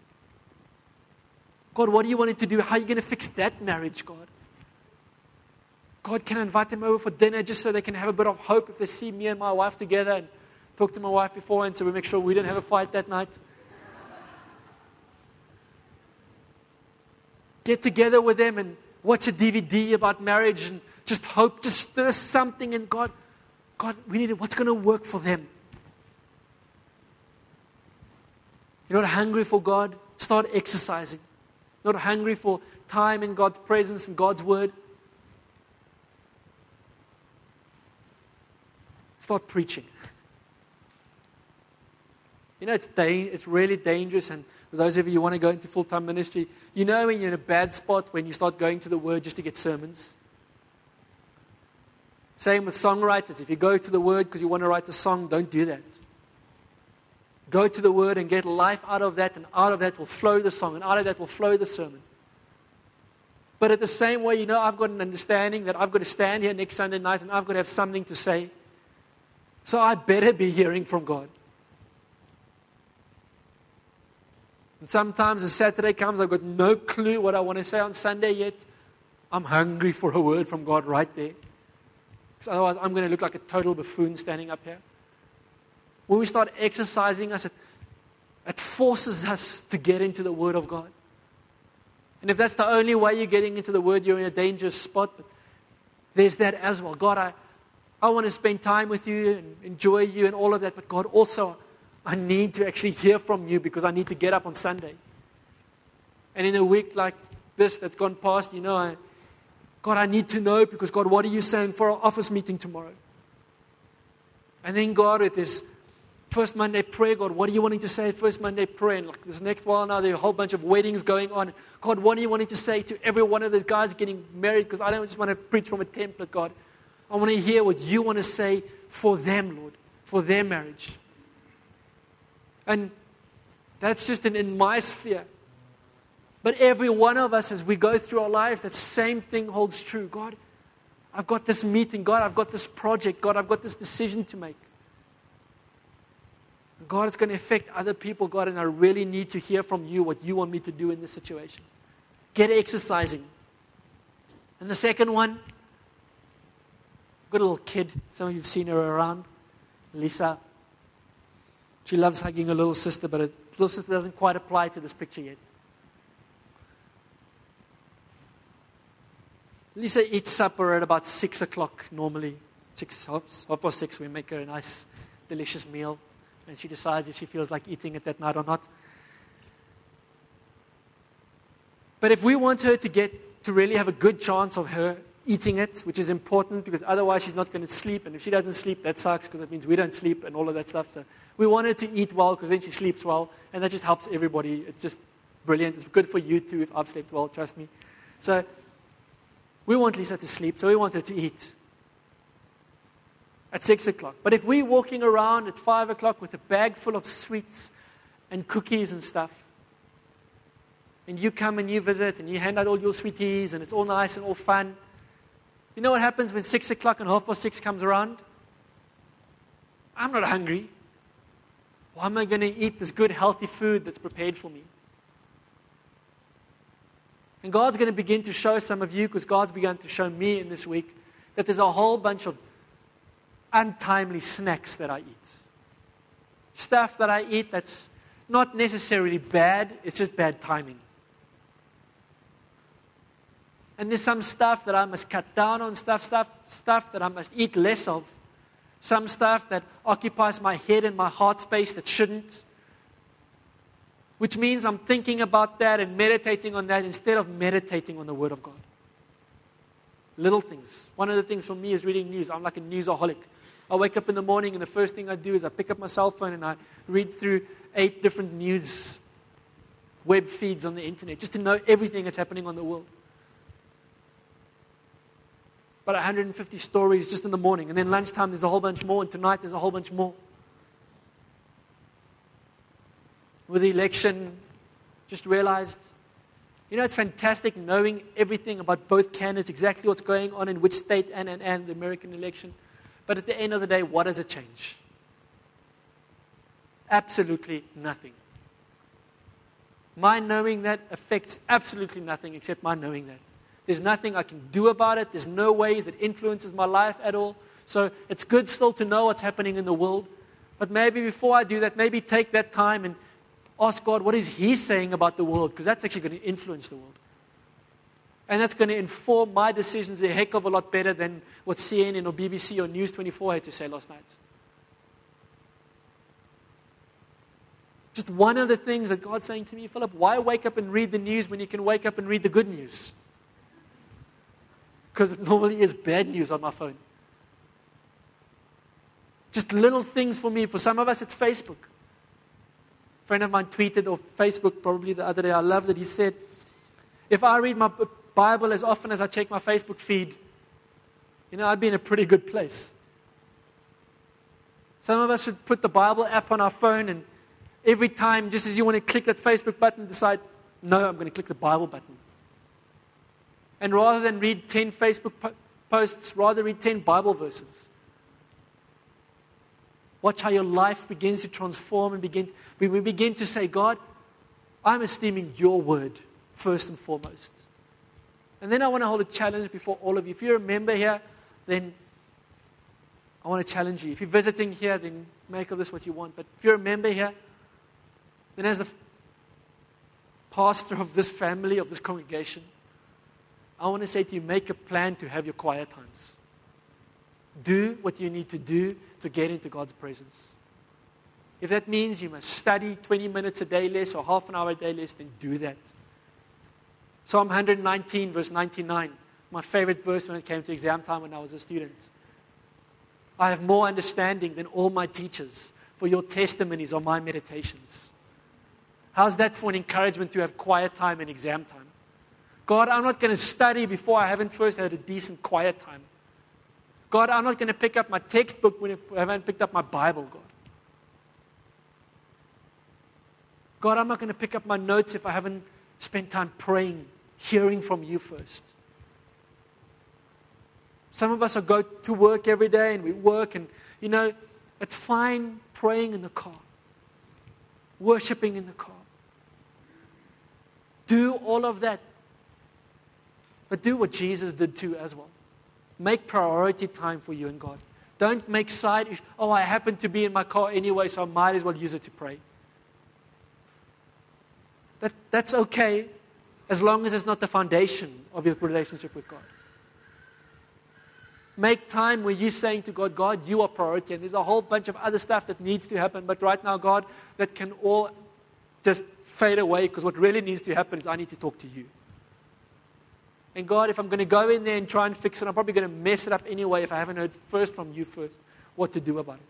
God, what do you want it to do? How are you going to fix that marriage, God? God, can I invite them over for dinner just so they can have a bit of hope if they see me and my wife together, and talk to my wife before, and so we make sure we don't have a fight that night. Get together with them and watch a DVD about marriage and just hope, just stir something in God. God, we need it. What's going to work for them? You're not hungry for God? Start exercising. Not hungry for time in God's presence and God's word? Start preaching. It's really dangerous, and for those of you who want to go into full-time ministry, when you're in a bad spot when you start going to the Word just to get sermons? Same with songwriters. If you go to the Word because you want to write a song, don't do that. Go to the Word and get life out of that, and out of that will flow the song, and out of that will flow the sermon. But at the same way, I've got an understanding that I've got to stand here next Sunday night and I've got to have something to say. So I better be hearing from God. And sometimes as Saturday comes, I've got no clue what I want to say on Sunday yet. I'm hungry for a word from God right there. Because otherwise I'm going to look like a total buffoon standing up here. When we start exercising us, it forces us to get into the Word of God. And if that's the only way you're getting into the Word, you're in a dangerous spot. But there's that as well. God, I want to spend time with you and enjoy you and all of that. But God, also, I need to actually hear from you because I need to get up on Sunday. And in a week like this that's gone past, God, I need to know because, God, what are you saying for our office meeting tomorrow? And then, God, with this First Monday prayer, God, what are you wanting to say at First Monday prayer? And like this next while now, there are a whole bunch of weddings going on. God, what are you wanting to say to every one of those guys getting married? Because I don't just want to preach from a template, God. I want to hear what you want to say for them, Lord, for their marriage. And that's just in my sphere. But every one of us, as we go through our lives, that same thing holds true. God, I've got this meeting. God, I've got this project. God, I've got this decision to make. God, it's going to affect other people, God, and I really need to hear from you what you want me to do in this situation. Get exercising. And the second one, I've got a little kid. Some of you have seen her around. Lisa. She loves hugging her little sister, but her little sister doesn't quite apply to this picture yet. Lisa eats supper at about 6 o'clock normally. Half past 6, we make her a nice, delicious meal. And she decides if she feels like eating it that night or not. But if we want her to really have a good chance of her eating it, which is important because otherwise she's not going to sleep. And if she doesn't sleep, that sucks because it means we don't sleep and all of that stuff. So we want her to eat well because then she sleeps well. And that just helps everybody. It's just brilliant. It's good for you too if I've slept well, trust me. So we want Lisa to sleep, so we want her to eat at 6 o'clock. But if we're walking around at 5 o'clock with a bag full of sweets and cookies and stuff, and you come and you visit and you hand out all your sweeties and it's all nice and all fun, you know what happens when 6 o'clock and 6:30 comes around? I'm not hungry. Why am I going to eat this good, healthy food that's prepared for me? And God's going to begin to show some of you, because God's begun to show me in this week, that there's a whole bunch of untimely snacks that I eat. Stuff that I eat that's not necessarily bad, it's just bad timing. And there's some stuff that I must cut down on, stuff that I must eat less of. Some stuff that occupies my head and my heart space that shouldn't. Which means I'm thinking about that and meditating on that instead of meditating on the Word of God. Little things. One of the things for me is reading news. I'm like a newsaholic. I wake up in the morning and the first thing I do is I pick up my cell phone and I read through 8 different news web feeds on the internet just to know everything that's happening on the world. About 150 stories just in the morning. And then lunchtime there's a whole bunch more, and tonight there's a whole bunch more. With the election, just realized, it's fantastic knowing everything about both candidates, exactly what's going on in which state and the American election. But at the end of the day, what does it change? Absolutely nothing. My knowing that affects absolutely nothing except my knowing that. There's nothing I can do about it. There's no ways that influences my life at all. So it's good still to know what's happening in the world. But maybe before I do that, maybe take that time and ask God, what is He saying about the world? Because that's actually going to influence the world. And that's going to inform my decisions a heck of a lot better than what CNN or BBC or News 24 had to say last night. Just one of the things that God's saying to me, Philip, why wake up and read the news when you can wake up and read the good news? Because it normally is bad news on my phone. Just little things for me. For some of us, it's Facebook. A friend of mine tweeted, or Facebook probably the other day, I love that he said, if I read my Bible as often as I check my Facebook feed, I'd be in a pretty good place. Some of us should put the Bible app on our phone, and every time, just as you want to click that Facebook button, decide, no, I'm going to click the Bible button. And rather than read 10 Facebook posts, rather read 10 Bible verses. Watch how your life begins to transform and we begin to say, God, I'm esteeming your word first and foremost. And then I want to hold a challenge before all of you. If you're a member here, then I want to challenge you. If you're visiting here, then make of this what you want. But if you're a member here, then as the pastor of this family, of this congregation, I want to say to you, make a plan to have your quiet times. Do what you need to do to get into God's presence. If that means you must study 20 minutes a day less or half an hour a day less, then do that. Psalm 119, verse 99, my favorite verse when it came to exam time when I was a student. I have more understanding than all my teachers, for your testimonies are my meditations. How's that for an encouragement to have quiet time and exam time? God, I'm not going to study before I haven't first had a decent quiet time. God, I'm not going to pick up my textbook when I haven't picked up my Bible, God. God, I'm not going to pick up my notes if I haven't spent time praying, hearing from you first. Some of us go to work every day and we work and, it's fine praying in the car, worshiping in the car. Do all of that. But do what Jesus did too as well. Make priority time for you and God. Don't make side issues. Oh, I happen to be in my car anyway, so I might as well use it to pray. That's okay, as long as it's not the foundation of your relationship with God. Make time where you're saying to God, God, you are priority, and there's a whole bunch of other stuff that needs to happen, but right now, God, that can all just fade away, because what really needs to happen is I need to talk to you. And God, if I'm going to go in there and try and fix it, I'm probably going to mess it up anyway if I haven't heard first from you first what to do about it.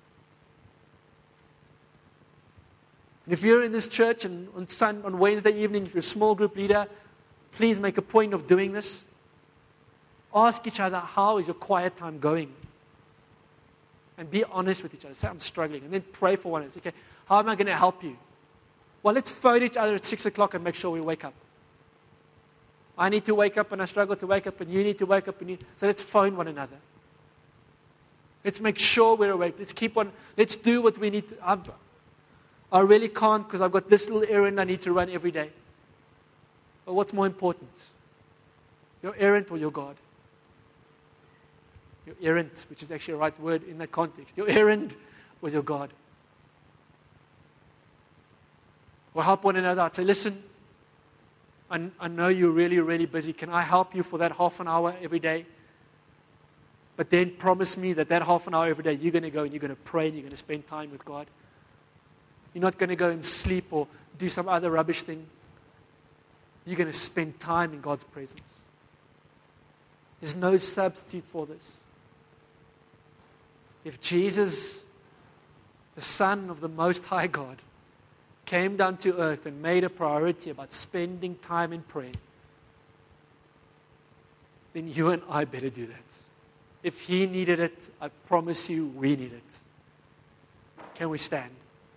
And if you're in this church and on Wednesday evening, if you're a small group leader, please make a point of doing this. Ask each other, how is your quiet time going? And be honest with each other. Say, I'm struggling. And then pray for one another. Okay, how am I going to help you? Well, let's phone each other at 6 o'clock and make sure we wake up. I need to wake up and I struggle to wake up and you need to wake up. So let's phone one another. Let's make sure we're awake. Let's do what we need to. I really can't because I've got this little errand I need to run every day. But what's more important? Your errand or your God? Your errand, which is actually a right word in that context. Your errand or your God? We'll help one another. I'd say, listen, I know you're really, really busy. Can I help you for that half an hour every day? But then promise me that half an hour every day, you're going to go and you're going to pray and you're going to spend time with God. You're not going to go and sleep or do some other rubbish thing. You're going to spend time in God's presence. There's no substitute for this. If Jesus, the Son of the Most High God, came down to earth and made a priority about spending time in prayer, then you and I better do that. If he needed it, I promise you we need it. Can we stand?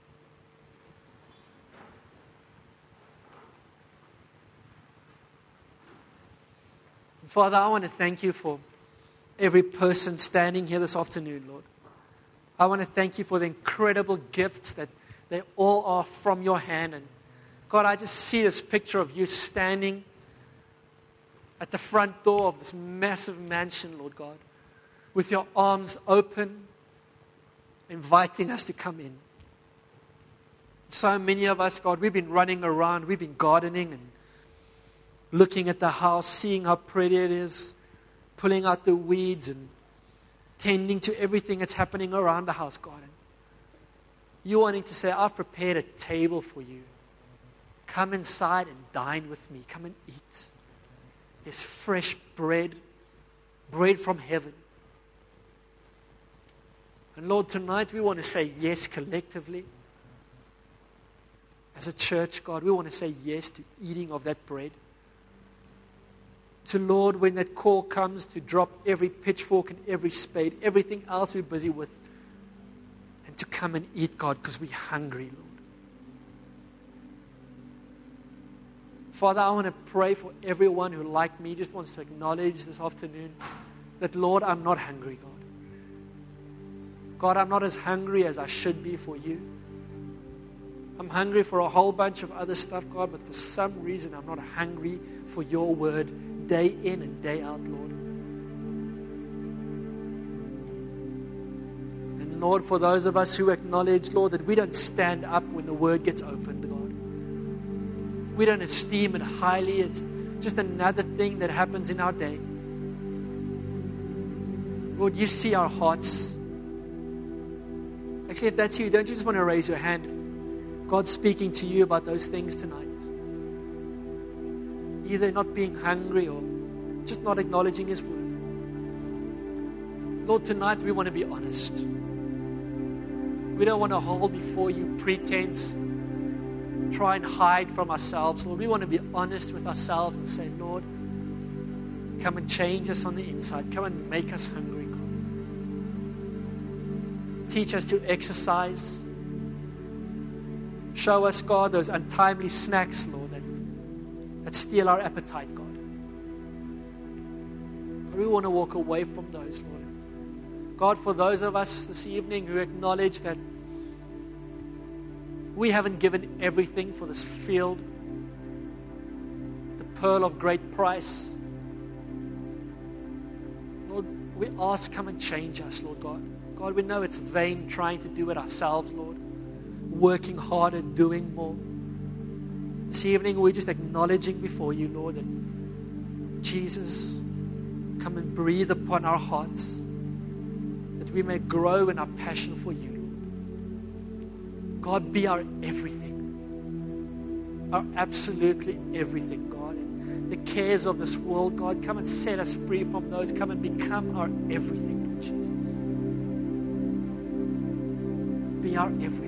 Father, I want to thank you for every person standing here this afternoon, Lord. I want to thank you for the incredible gifts that they all are from your hand. And God, I just see this picture of you standing at the front door of this massive mansion, Lord God, with your arms open, inviting us to come in. So many of us, God, we've been running around, we've been gardening and looking at the house, seeing how pretty it is, pulling out the weeds and tending to everything that's happening around the house, God. And you wanting to say, I've prepared a table for you. Come inside and dine with me. Come and eat. There's fresh bread from heaven. And Lord, tonight we want to say yes collectively. As a church, God, we want to say yes to eating of that bread. To, Lord, when that call comes, to drop every pitchfork and every spade, everything else we're busy with, and to come and eat, God, because we're hungry, Lord. Father, I want to pray for everyone who, like me, just wants to acknowledge this afternoon that, Lord, I'm not hungry, God. God, I'm not as hungry as I should be for you. I'm hungry for a whole bunch of other stuff, God, but for some reason I'm not hungry for your word day in and day out, Lord. And Lord, for those of us who acknowledge, Lord, that we don't stand up when the word gets opened, God. We don't esteem it highly. It's just another thing that happens in our day. Lord, you see our hearts. Actually, if that's you, don't you just want to raise your hand? God's speaking to you about those things tonight. Either not being hungry or just not acknowledging His word. Lord, tonight we want to be honest. We don't want to hold before you pretense, try and hide from ourselves. Lord, we want to be honest with ourselves and say, Lord, come and change us on the inside. Come and make us hungry, God. Teach us to exercise. Show us, God, those untimely snacks, Lord, that steal our appetite, God. We want to walk away from those, Lord. God, for those of us this evening who acknowledge that we haven't given everything for this field, the pearl of great price, Lord, we ask, come and change us, Lord God. God, we know it's vain trying to do it ourselves, Lord. Working harder, doing more. This evening, we're just acknowledging before you, Lord, that Jesus, come and breathe upon our hearts, that we may grow in our passion for you. God, be our everything, our absolutely everything, God. And the cares of this world, God, come and set us free from those. Come and become our everything, Lord Jesus. Be our everything.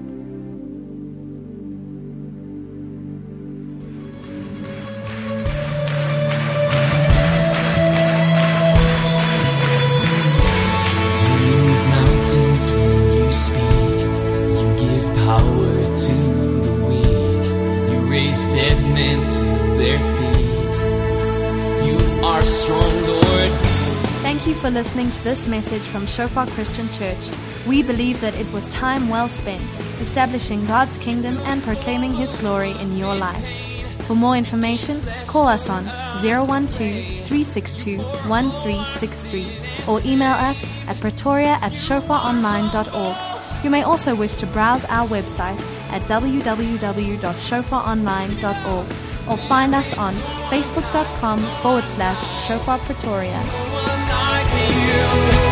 Thank you for listening to this message from Shofar Christian Church. We believe that it was time well spent establishing God's kingdom and proclaiming His glory in your life. For more information, call us on 012-362-1363 or email us at pretoria@shofaronline.org. You may also wish to browse our website at www.shofaronline.org or find us on facebook.com/Shofar Pretoria.